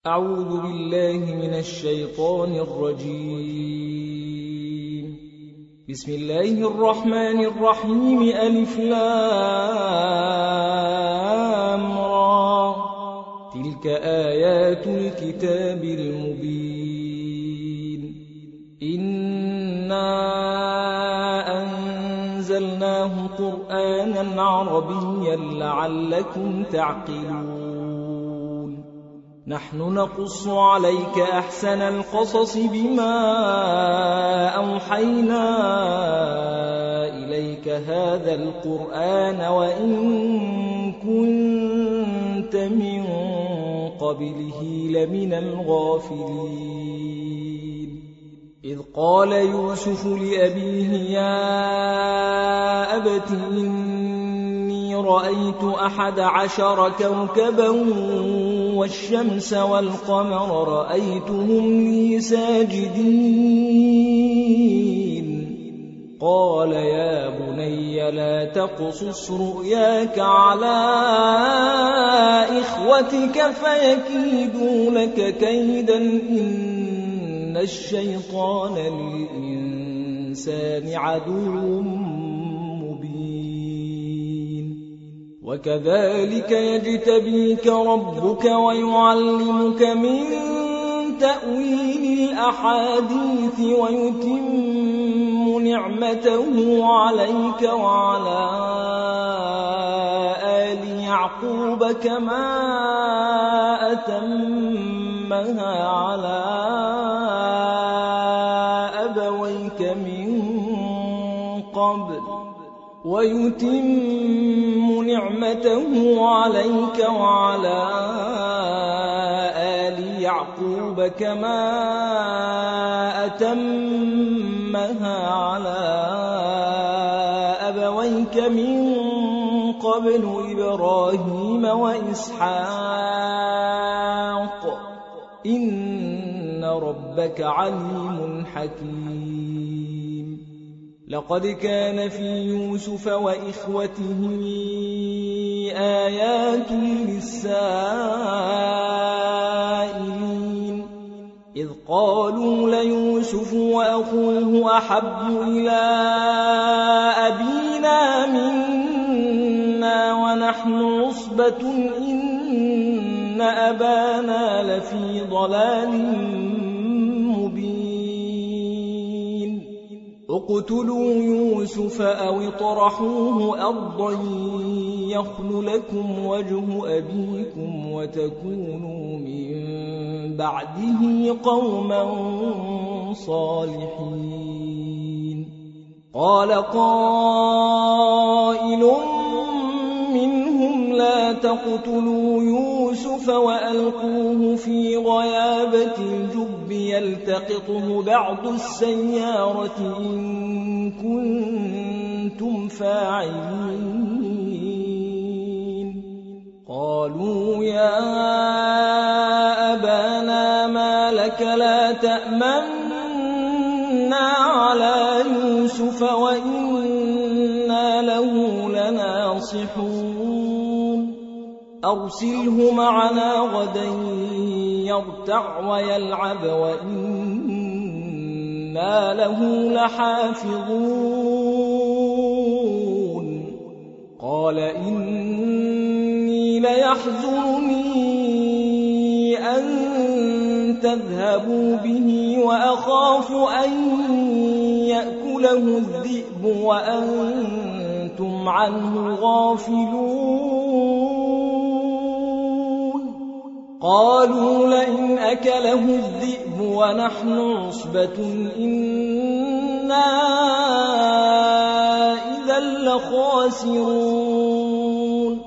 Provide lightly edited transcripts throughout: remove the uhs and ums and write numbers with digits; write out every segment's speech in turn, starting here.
أعوذ بالله من الشيطان الرجيم. بسم الله الرحمن الرحيم. ألف لام را. تلك آيات الكتاب المبين. إنا أنزلناه قرآنا عربيا لعلكم تعقلون. نحن نقص عليك أحسن القصص بما أوحينا إليك هذا القرآن وإن كنت من قبله لمن الغافلين. إذ قال يوسف لأبيه يا أبت إني رأيت 11 كوكبا والشمس والقمر رأيتهم لي ساجدين. قال يا بني لا تقصص رؤياك على إخوتك فيكيدوا لك كيدا إن الشيطان للإنسان عدو وكذلك يجتبيك ربك ويعلمك من تأويل الأحاديث ويتم نعمته عليك وعلى آل يعقوب كما أتمها على أبويك من قبل ويتم نعمته عليك وعلى آل يعقوب كما أتمها على أبويك من قبل إبراهيم وإسحاق إن ربك عليم حكيم. لقد كان في يوسف وإخوته آيات للسائلين. إذ قالوا ليوسف وأخوه أحب إلى أبينا منا ونحن عصبة إن أبانا لفي ضلال مبين. اقتلوا يوسف أو اطرحوه أرضا يخل لكم وجه أبيكم وتكونوا من بعده قوما صالحين. قال قائل منهم لا تقتلوا يوسف وألقوه في غيابة الجب يلتقطه بعض السيارة إن كنتم فاعلين. قالوا يا أبانا ما لك لا تأمنا على يوسف وإنا له لناصحون. أرسله معنا غدا يرتع ويلعب وإنا له لحافظون. قال إني ليحزنني أن تذهبوا به وأخاف أن يأكله الذئب وأنتم عنه غافلون. قالوا لئن أكله الذئب ونحن عصبة إنا إذا لخاسرون.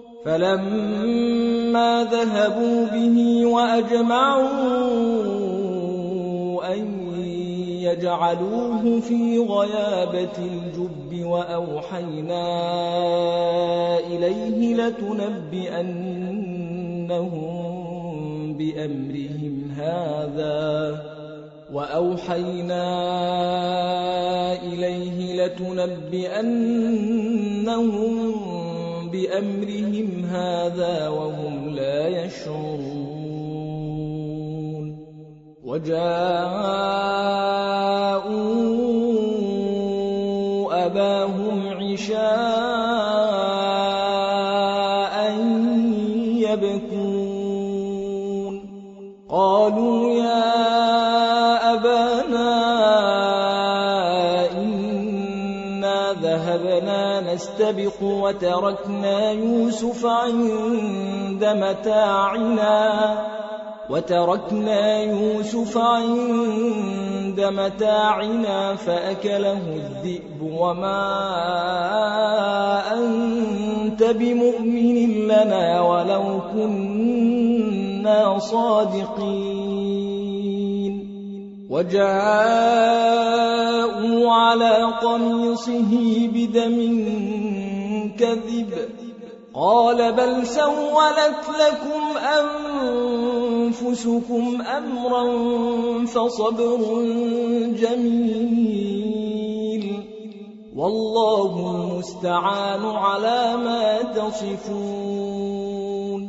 فلما ذهبوا به وأجمعوا أن يجعلوه في غيابة الجب وأوحينا إليه لتنبئنهم بأمرهم هذا وهم لا يشعرون. وجاءوا أباهم عشاء يبكون قالوا يا أبانا إنا ذهبنا نستبق وتركنا يوسف عند متاعنا فأكله الذئب وما أنت بمؤمن لنا ولو كنا صادقين وجاءوا على قميصه بدم كذب قال بل سولت لكم أنفسكم أمرا فصبر جميل والله المستعان على ما تصفون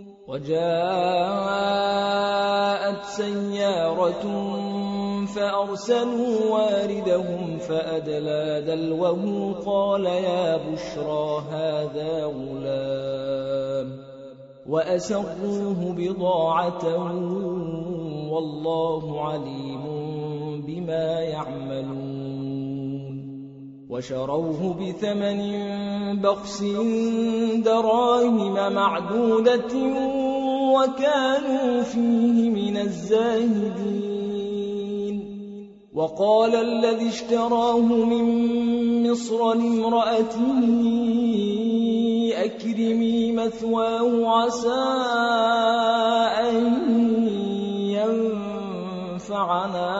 وجاءت سيارة فأرسلوا واردهم فأدلى دلوه قال يا بشرى هذا غلام وأسروه بضاعة والله عليم بما يعملون وشروه بثمن بخس دراهم معدودة وكانوا فيه من الزاهدين وقال الذي اشتراه من مصر لامرأته أكرمي مثواه عسى أن ينفعنا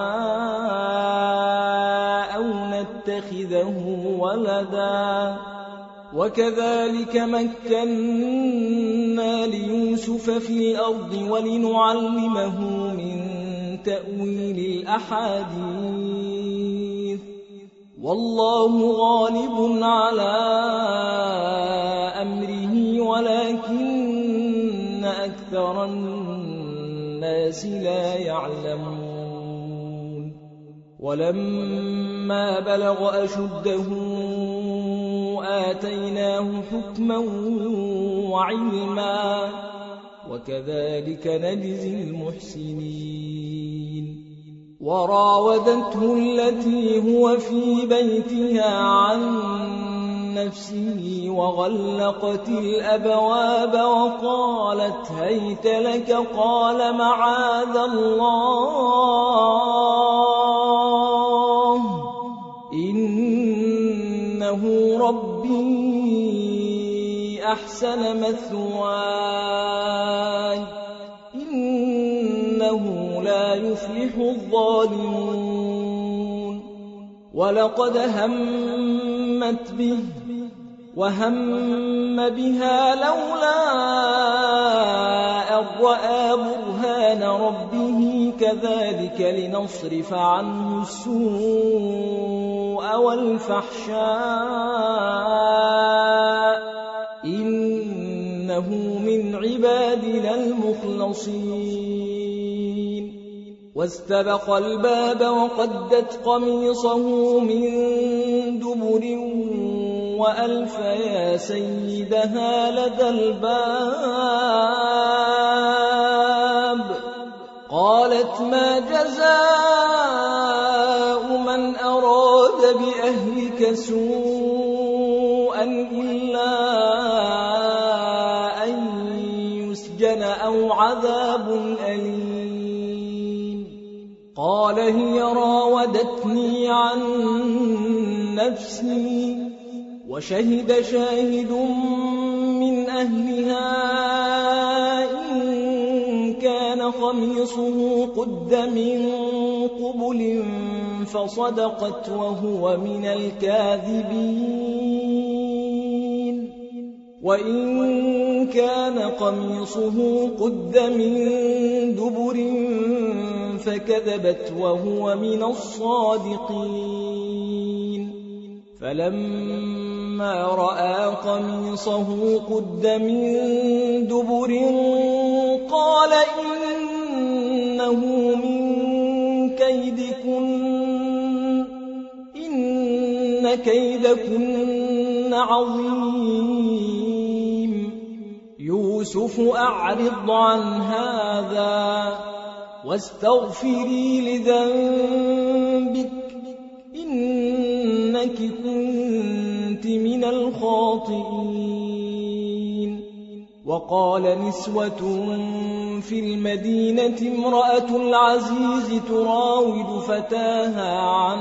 أو نتخذه ولدا وكذلك مكنا ليوسف في الأرض ولنعلمه من تأويل الأحاديث والله غالب على أمره ولكن أكثر الناس لا يعلمون ولما بلغ أشده آتيناه حكما وعلما وكذلك نجزي المحسنين وراودته التي هو في بيتها عن نفسه وغلقت الأبواب وقالت هيت لك قال معاذ الله إنه ربي أحسن مثواي إنه لا يفلح الظالمون ولقد همت به وهم بها لولا أن رأى برهان ربه كذلك لنصرف عنه السوء والفحشاء إنه من عبادنا المخلصين واستبق الباب وقدت قميصه من دبر وألف يا سيدها لدى الباب قالت ما جزاء من أراد بأهلك سوءا إلا أن يسجن أو عذاب أليم قال هي راودتني عن نفسي وشهد شاهد من أهلها إن كان قميصه قد من قبل فصدقت وهو من الكاذبين وإن كان قميصه قد من دبر فكذبت وهو من الصادقين فلما رأى قميصه قد من دبر قال إنه من إن كيدكن عظيم. يوسف أعرض عن هذا واستغفري لذنبك إنك كنت من الخاطئين. وقال نسوة في المدينة امرأة العزيز تراود فتاها عن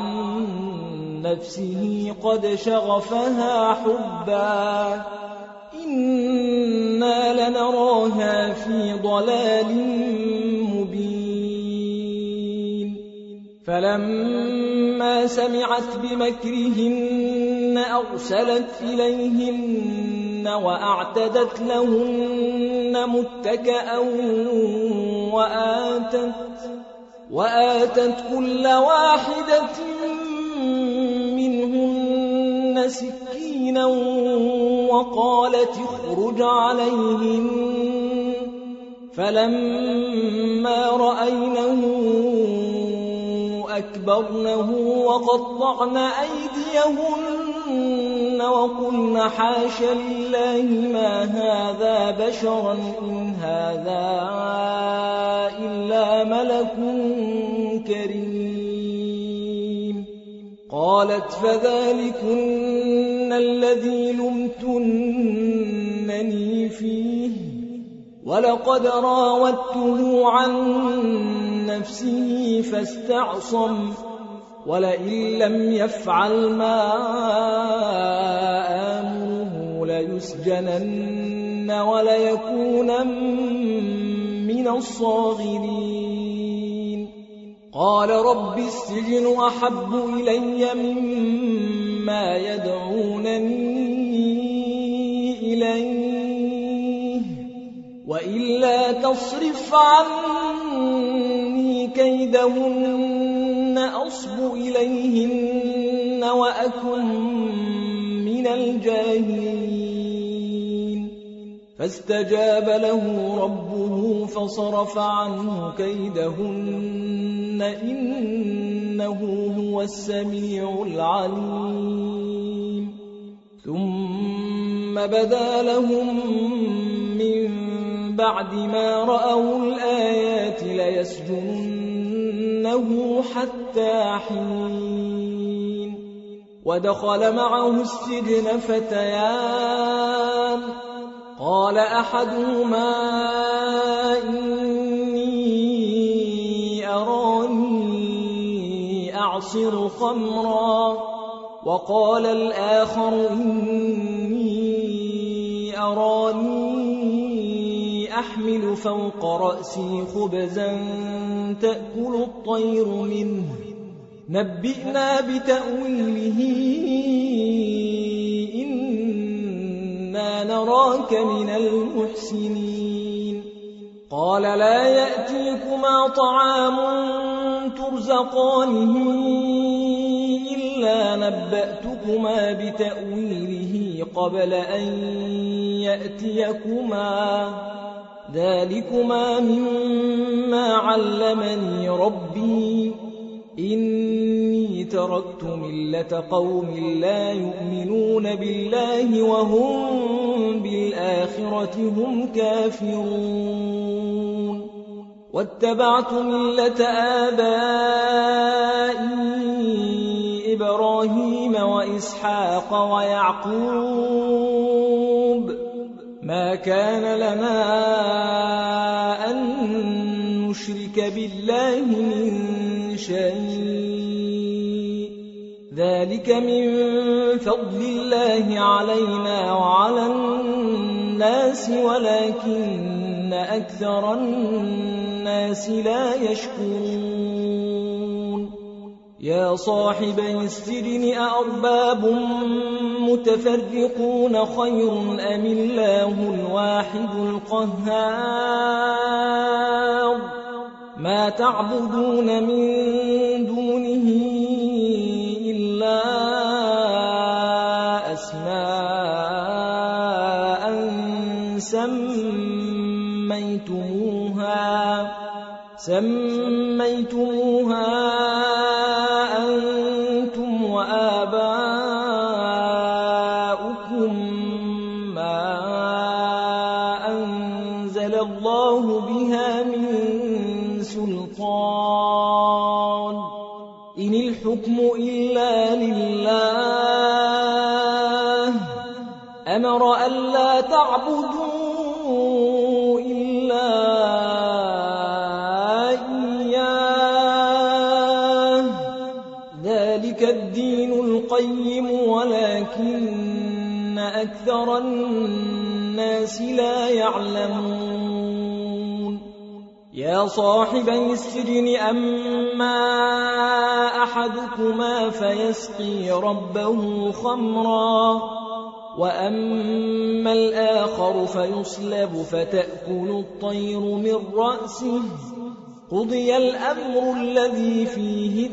نفسه قد شغفها حبا إنا لنراها في ضلال مبين. فلما سمعت بمكرهن أرسلت إليهن وأعتدت لهن متكئا وآتت كل واحدة منهن سكينا وقالت اخرج عليهن. فلما رأينه أكبرنه وقطعن أيديهن وقلن حاش لله ما هذا بشرا إن هذا إلا ملك كريم. قالت فذلكن الذي لمتنني فيه ولقد راودته عن نفسه فاستعصم ولئن لم يفعل ما آمره ليسجنن وليكونن من الصاغرين. قال رب السجن أحب إلي مما يدعونني إليه وإلا تصرف عني كيدهن أصب إليهن وأكن من الجاهلين. فاستجاب له ربه فصرف عنه كيدهن إنه هو السميع العليم. ثم بدا لهم من بعد ما رأوا الآيات ليسجننه حتى حين. ودخل معه السجن فتيان قال أحدهما إني أراني أعصر خمرا وقال الآخر إني أراني أحمل فوق رأسي خبزا تأكل الطير منه نبئنا بتأويله إنا نراك من المحسنين. قال لا يأتيكما طعام ترزقانه إلا نبأتكما بتأويله قبل أن يأتيكما ذلكما مما علمني ربي إني تركت ملة قوم لا يؤمنون بالله وهم بالآخرة هم كافرون. واتبعت ملة آبائي إبراهيم وإسحاق ويعقوب ما كان لنا أن نشرك بالله من شيء ذلك من فضل الله علينا وعلى الناس ولكن أكثر الناس لا يشكرون. يا صاحبي السجن أأرباب متفرقون خير أم الله الواحد القهار ما تعبدون من دونه إلا أسماء سميتموها أنتم وآباؤكم سلطان إن الحكم إلا لله أمر ألا تعبدوا إلا إياه ذلك الدين القيم ولكن أكثر الناس لا يعلمون يا صاحبي السجن أما أحدكما فيسقي ربه خمرا وأما الآخر فيصلب فتأكل الطير من رأسه قضي الأمر الذي فيه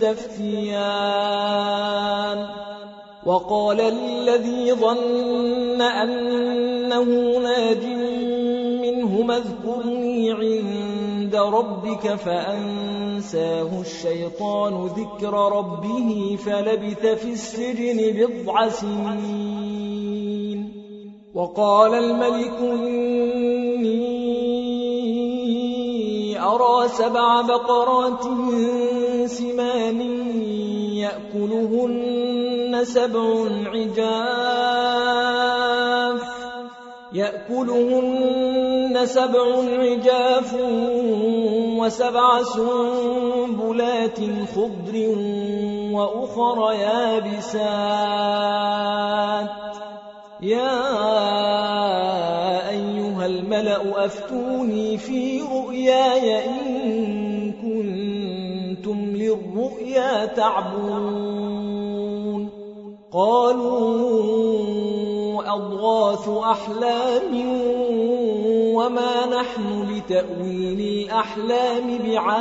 تستفتيان وقال الذي ظن أنه ناج منهما اذكرني عند ربك فأنساه الشيطان ذكر ربه فلبث في السجن 9 سنين وقال الملك إني أرى 7 بقرات سمان يأكلهن 7 عجاف و7 سنبلات خضر وأخر يابسات يا أيها الملأ أفتوني في رؤياي إن كنتم للرؤيا تعبرون قالوا أضغاث أحلام وما نحن بتأويل الأحلام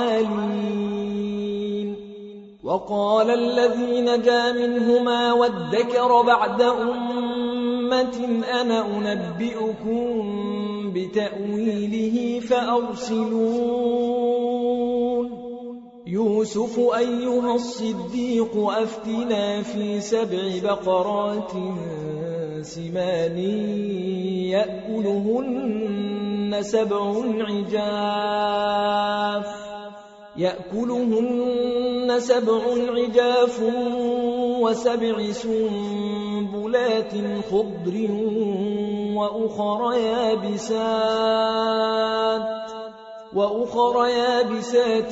بعالمين وقال الذي نجا منهما وادكر بعد أمة أنا أنبئكم بتأويله فأرسلون يوسف أيها الصديق أفتنا في 7 بقرات سمان يأكلهن 7 عجاف و7 سنبلات خضر وأخر يابسات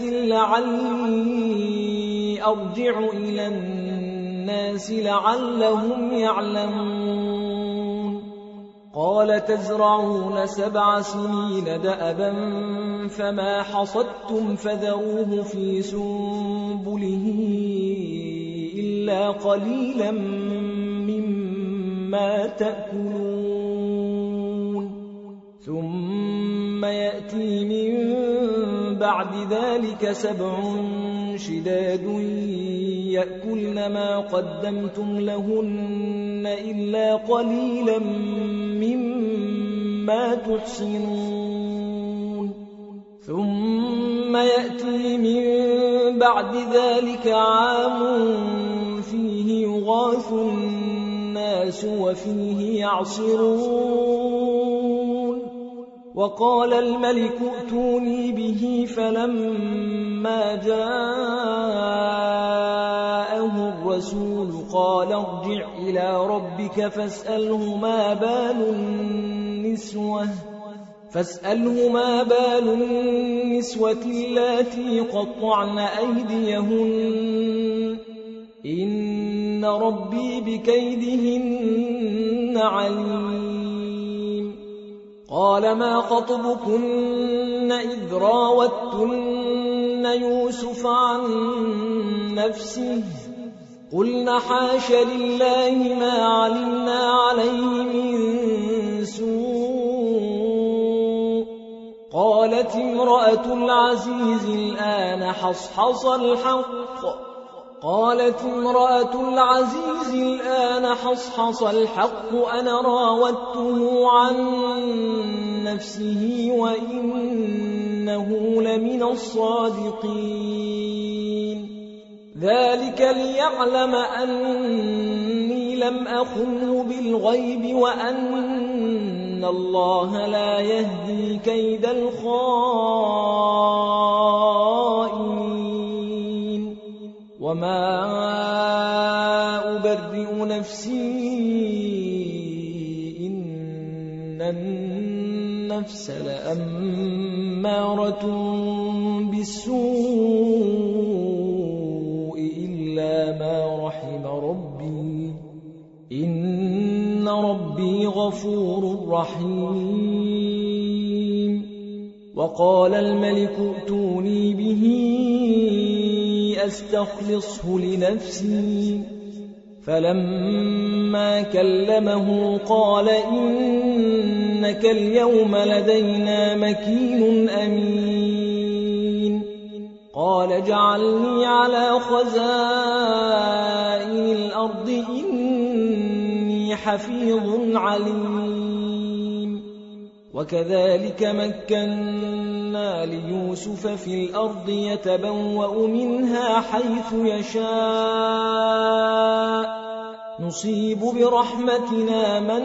لعلي أرجع إلى الناس لعلهم يعلمون قال تزرعون 7 سنين دأبا فما حصدتم فذروه في سنبله إلا قليلا مما تأكلون ثم يأتي من بعد ذلك 7 شداد يأكلن ما قدمتم لهن إلا قليلا مما تحصنون ثم يأتي من بعد ذلك عام فيه يغاث الناس وفيه يعصرون وقال الملك ائتوني به فلما جاءه الرسول قال ارجع إلى ربك فاسأله ما بال النسوة اللاتي قطعن أيديهن إن ربي بكيدهن عليم قال ما خطبكن إذ راوتن يوسف عن نفسه قلنا حاش لله ما علمنا عليه من سوء قالت امرأة العزيز الآن حصحص الحق أنا راودته عن نفسه وإنه لمن الصادقين ذلك ليعلم أني لم أخنه بالغيب وأن الله لا يهدي كيد الخائنين وما أبرئ نفسي إن النفس لأمارة بالسوء إلا ما رحم ربي إن ربي غفور رحيم. وقال الملك ائتوني به أستخلصه لنفسي. فلما كلمه قال إنك اليوم لدينا مكين أمين. قال اجعلني على خزائن الأرض إني حفيظ عليم. وكذلك مكنا ليوسف في الأرض يتبوأ منها حيث يشاء نصيب برحمتنا من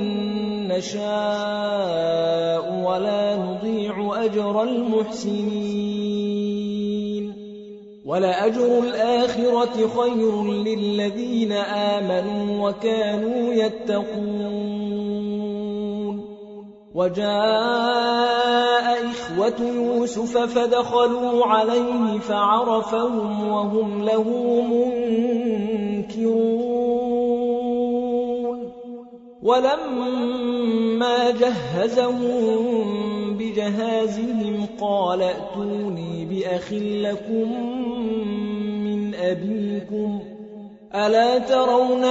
نشاء ولا نضيع أجر المحسنين. ولأجر الآخرة خير للذين آمنوا وكانوا يتقون. وجاء إخوة يوسف فدخلوا عليه فعرفهم وهم له منكرون. ولما جهزهم بجهازهم قال ائتوني بأخ لكم من أبيكم ألا ترون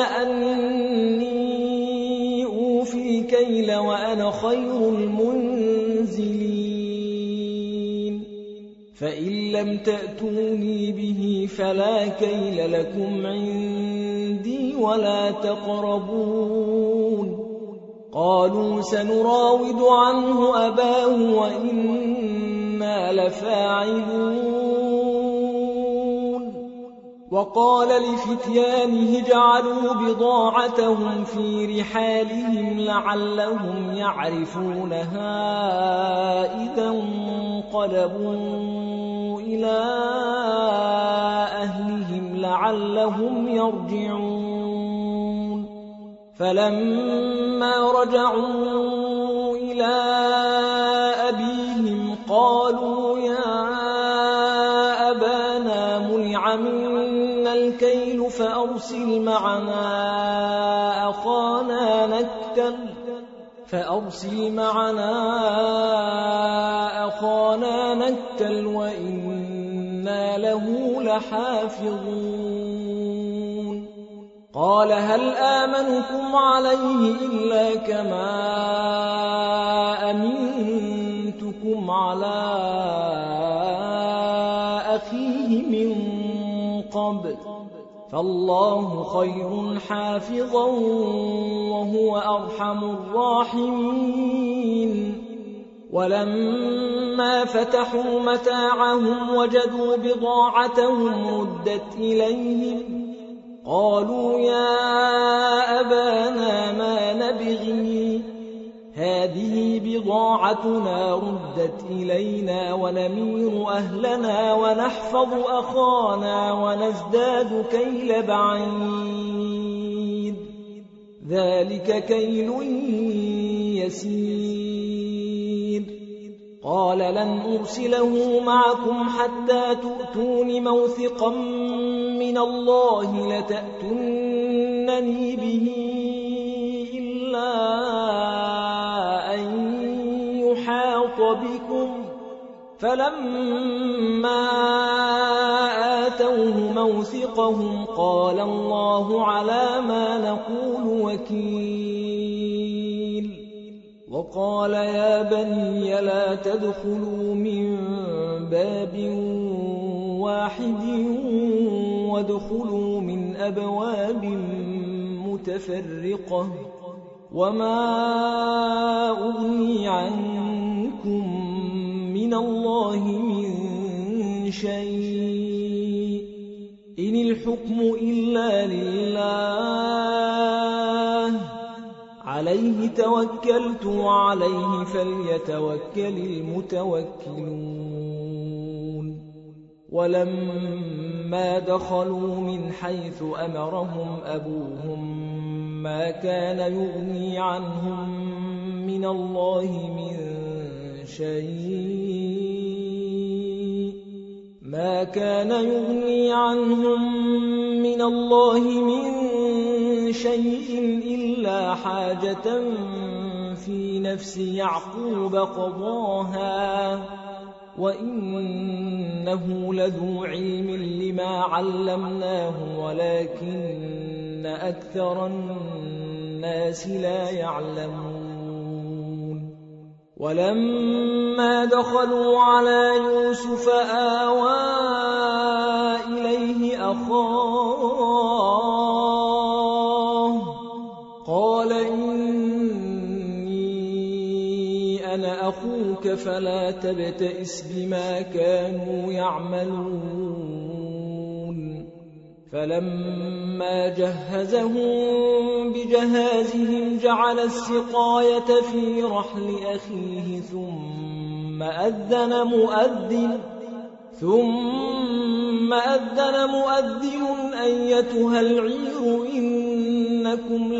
أني أوفي الكيل وأنا خير المنزلين. فإن لم تأتوني به فلا كيل لكم عندي ولا تقربون. قالوا سنراود عنه أباه وإنا لفاعلون. وقال لفتيانه جعلوا بضاعتهم في رحالهم لعلهم يعرفونها إذا انقلبوا إلى أهلهم لعلهم يرجعون. فلما رجعوا إلى أبيهم قالوا يا أبانا منع منا الكيل فأرسل معنا أخانا نكتل وإنا له لحافظون. قال هل آمنكم عليه إلا كما أمنتكم على أخيه من قبل فالله خير حافظا وهو أرحم الراحمين. ولما فتحوا متاعهم وجدوا بضاعتهم ردت إليهم قالوا يا أبانا ما نبغي هذه بضاعتنا ردت إلينا ونمير أهلنا ونحفظ أخانا ونزداد كيل بعيد ذلك كيل يسير. قال لن أرسله معكم حتى تؤتون موثقا من الله لتأتونني به إلا أن يحاط بكم. فلما آتوه موثقهم قال الله على ما نقول وكيل. وقال يا بني لا تدخلوا من باب واحد وادخلوا من أبواب متفرقة وما أغني عنكم من الله من شيء إن الحكم إلا لله عليه توكلت وعليه فليتوكل المتوكلون. ولما ولما دخلوا من حيث أمرهم أبوهم ما كان يغني عنهم من الله من شيء إلا حاجة في نفس يعقوب قضاها وإنه لذو علم لما علمناه ولكن أكثر الناس لا يعلمون ولما دخلوا على يوسف آوى إليه أخاه قال إني أنا أخوك فلا تبتئس بما كانوا يعملون فلما جهزهم بجهازهم جعل السقاية في رحل أخيه ثم أذن مؤذن أيتها العير إنكم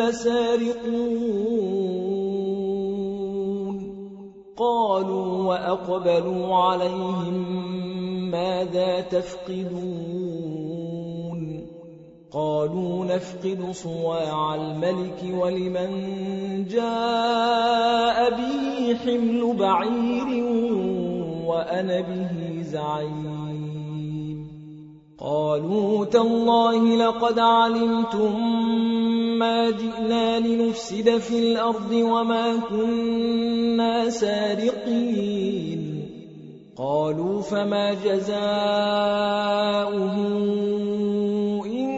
لسارقون قالوا وأقبلوا عليهم ماذا تفقدون قالوا نفقد صواع الملك ولمن جاء به حمل بعير وأنا به زعيم قالوا تالله لقد علمتم ما جئنا لنفسد في الأرض وما كنا سارقين قالوا فما جزاؤه إن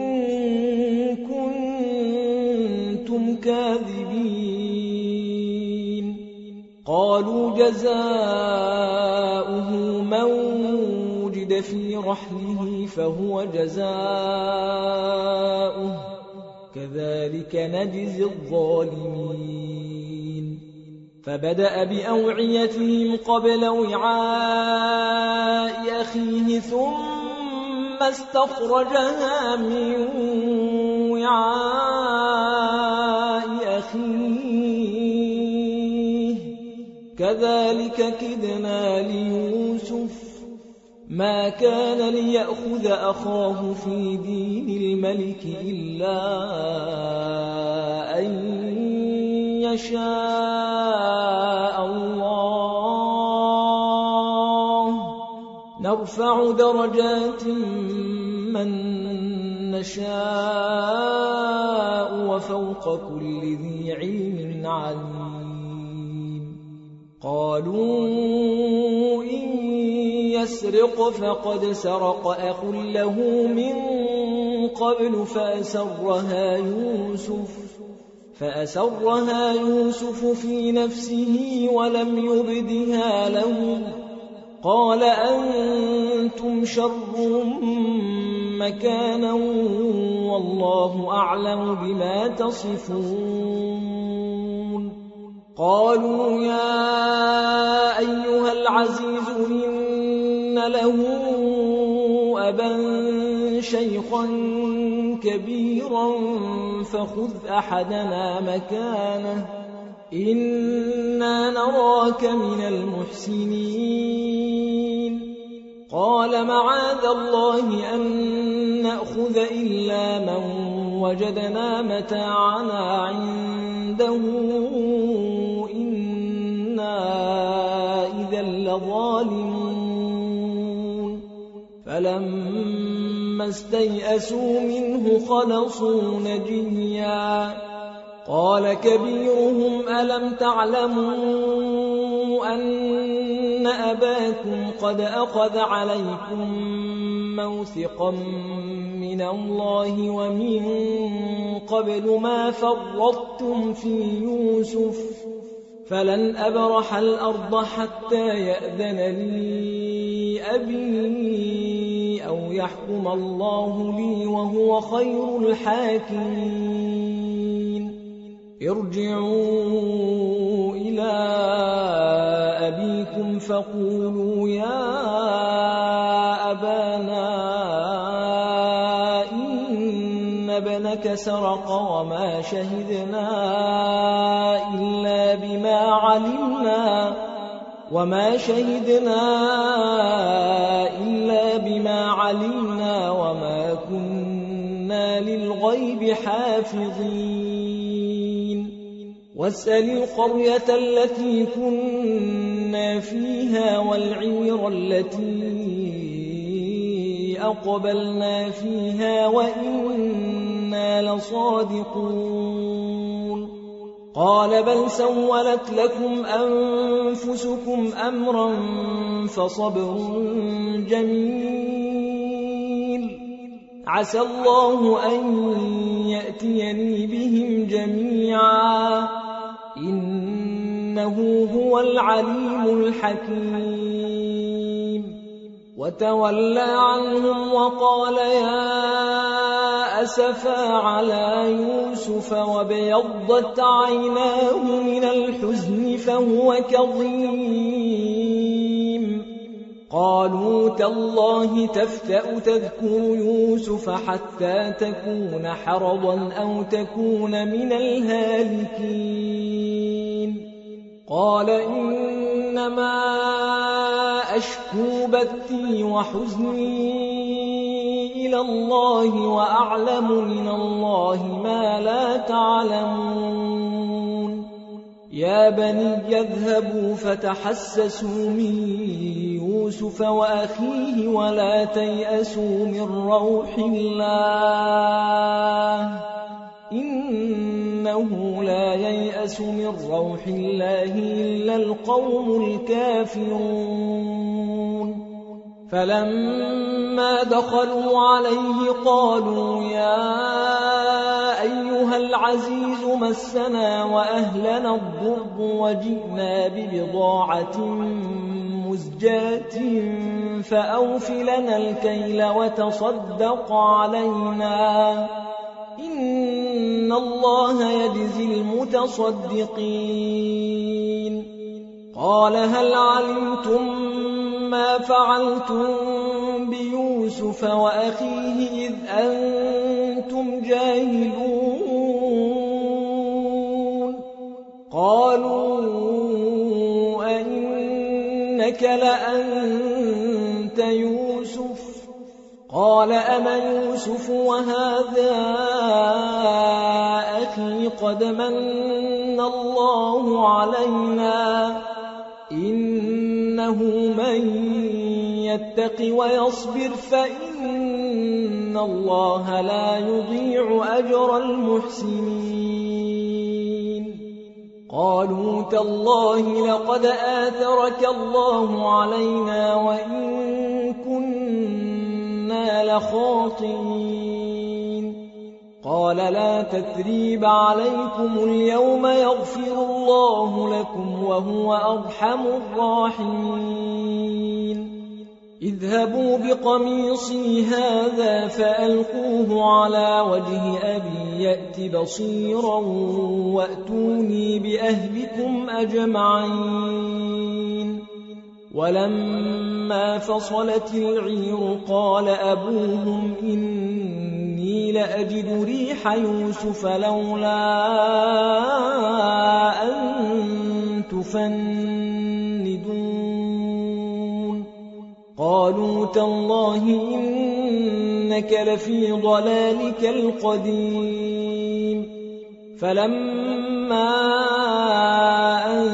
كنتم كاذبين قالوا جزاؤه من وجد في رحله فهو جزاؤه كذلك نجزي الظالمين فبدأ بأوعيتهم قبل وعاء أخيه ثم استخرجها من وعاء أخيه كذلك كدنا ليوسف ما كان ليأخذ أخاه في دين الملك إلا أن يشاء الله نرفع درجات من نشاء وفوق كل ذي علم عليم قالوا إن يسرق فقد سرق أخ له من قبل فأسرها يوسف في نفسه ولم يبدها لهم قال أنتم شر مكانا والله أعلم بما تصفون قالوا يا أيها العزيز إن له أبا شيخا كبيرا فخذ أحدنا مكانه إنا نراك من المحسنين قال معاذ الله أن نأخذ إلا من وجدنا متاعنا عنده إنا إذا لظالمون فلما استيئسوا منه خلصوا نجيا قال كبيرهم ألم تعلموا أن أباكم قد أخذ عليكم موثقا من الله ومن قبل ما فرطتم في يوسف فلن أبرح الأرض حتى يأذن لي أبي أو يحكم الله لي وهو خير الحاكمين ارجعوا إلى أبيكم فقولوا يا أبانا ذلك سرق وما شهدنا إلا بما علمنا وما كنا للغيب حافظين واسأل القرية التي كنا فيها والعير التي أقبلنا فيها وإنا لصادقون قال بل سولت لكم أنفسكم أمرا فصبر جميل عسى الله أن يأتيني بهم جميعا إنه هو العليم الحكيم وتولى عنهم وقال يا أسفا على يوسف وابيضت عيناه من الحزن فهو كظيم قالوا تالله تفتأ تذكر يوسف حتى تكون حرضا أو تكون من الهالكين قال إنما أشكو بثي وحزني إلى الله وأعلم من الله ما لا تعلمون يا بني اذهبوا فتحسسوا من يوسف وأخيه ولا تيأسوا من روح الله إنه لا ييأس من روح الله إلا القوم الكافرون فلما دخلوا عليه قالوا يا أيها العزيز مسنا وأهلنا الضر وجئنا ببضاعة مزجاة فأوف لنا الكيل وتصدق علينا إن الله يجزي المتصدقين قال هل علمتم ما فعلتم بيوسف وأخيه إذ أنتم جاهلون قالوا أئنك لأنت يوسف قال أنا يوسف وهذا أخي قد من الله علينا إنه من يتق ويصبر فإن الله لا يضيع أجر المحسنين قالوا تالله لقد آثرك الله علينا وإن كنا لخاطئين قال لا تثريب عليكم اليوم يغفر الله لكم وهو أرحم الراحمين اذهبوا بقميصي هذا فألقوه على وجه أبي يأت بصيرا وأتوني بأهلكم أجمعين ولما فصلت العير قال أبوهم إني لأجد ريح يوسف لولا أن تفندون قالوا تالله إنك لفي ضلالك القديم فلما أن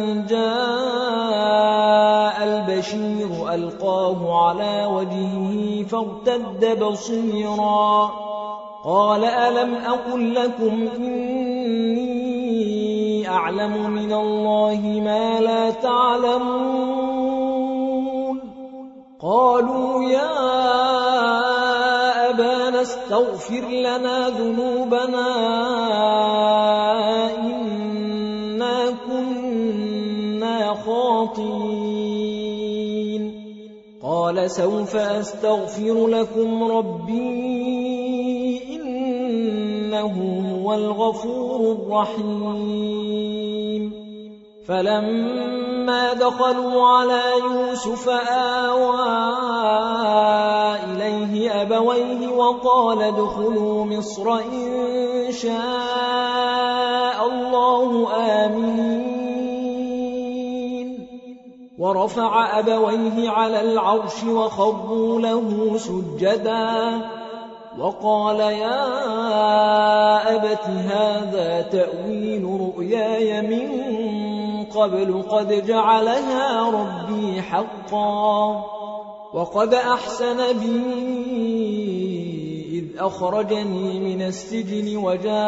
جاء البشير ألقاه على وجهه فارتد بصيرا قال ألم أقل لكم إني أعلم من الله ما لا تعلمون قالوا يا أبانا استغفر لنا ذنوبنا إنا كنا خاطئين قال سوف أستغفر لكم ربي إنه هو الغفور الرحيم فلما دخلوا على يوسف آوى إليه أبويه وقال ادخلوا مصر إن شاء الله آمين ورفع أبويه على العرش وخروا له سجدا وقال يا أبت هذا تأويل رؤياي من قبل قد جعلها ربي حقا وقد أحسن بي إذ أخرجني من السجن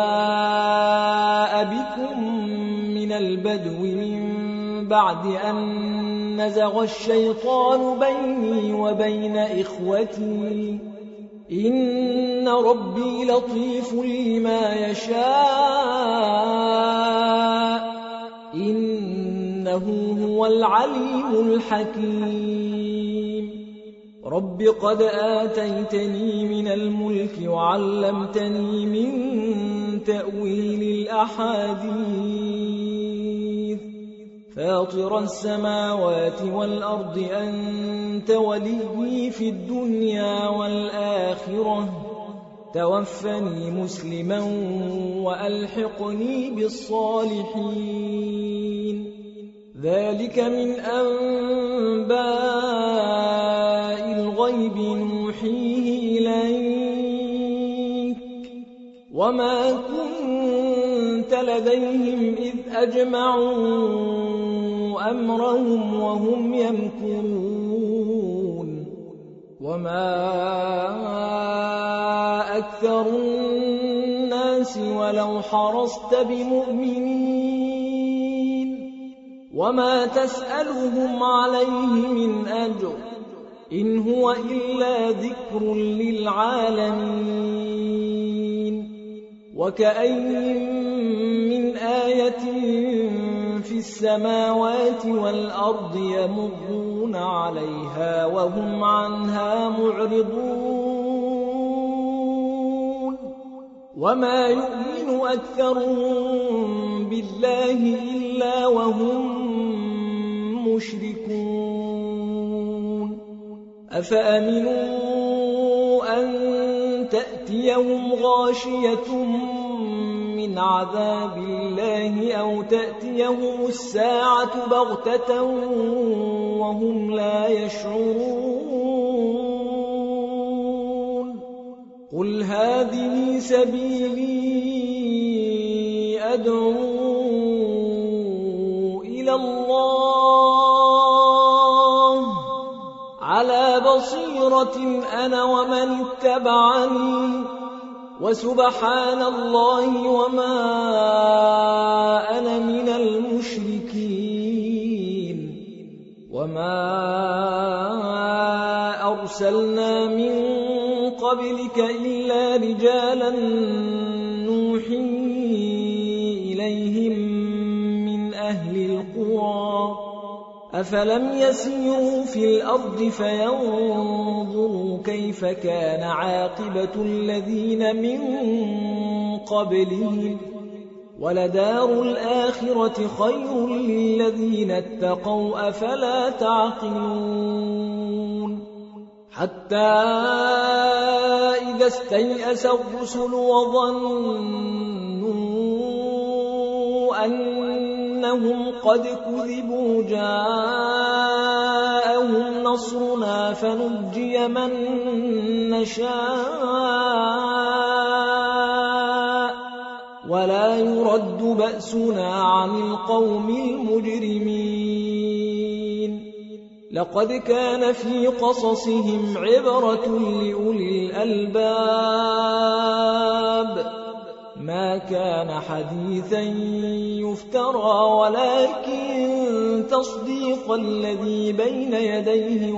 وجاء بكم من البدو من بعد أن نزغ الشيطان بيني وبين إخوتي إن ربي لطيف لما يشاء إنه هو العليم الحكيم رب قد آتيتني من الملك وعلمتني من تأويل الأحاديث فاطر السماوات والأرض أنت وليي في الدنيا والآخرة توفني مسلما وألحقني بالصالحين ذلك من أنباء الغيب نوحيه إليك وما كنت لديهم إذ أجمعوا أمرهم وهم يمكرون وما أكثر الناس ولو حرصت بمؤمنين وما تسألهم عليه من أجر إن هو إلا ذكر للعالمين وكأين من آية في السماوات والأرض يمرون عليها وهم عنها معرضون وما يؤمن أكثرهم بالله إلا وهم مشركون أفأمنوا أن تأتيهم غاشية من عذاب الله أو تأتيهم الساعة بغتة وهم لا يشعرون قل هذه سبيلي أدعو إلى الله على بصيرة أنا ومن اتبعني وسبحان الله وما أنا من المشركين وما أرسلنا من قبلك إلا رجالا نوحي إليهم من أهل القرى أفلم يسيروا في الأرض فينظروا كيف كان عاقبة الذين من قبلهم ولدار الآخرة خير للذين اتقوا أفلا تعقلون حتى إذا استيأس الرسل وظنوا أنهم قد كذبوا جاءهم نصرنا فنجي من نشاء ولا يرد بأسنا عن القوم المجرمين لقد كان في قصصهم عبرة لأولي الألباب ما كان حديثا يفترى ولكن تصديق الذي بين يديه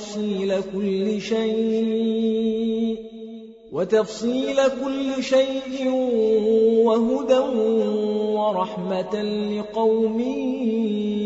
وتفصيل كل شيء وهدى ورحمة لقوم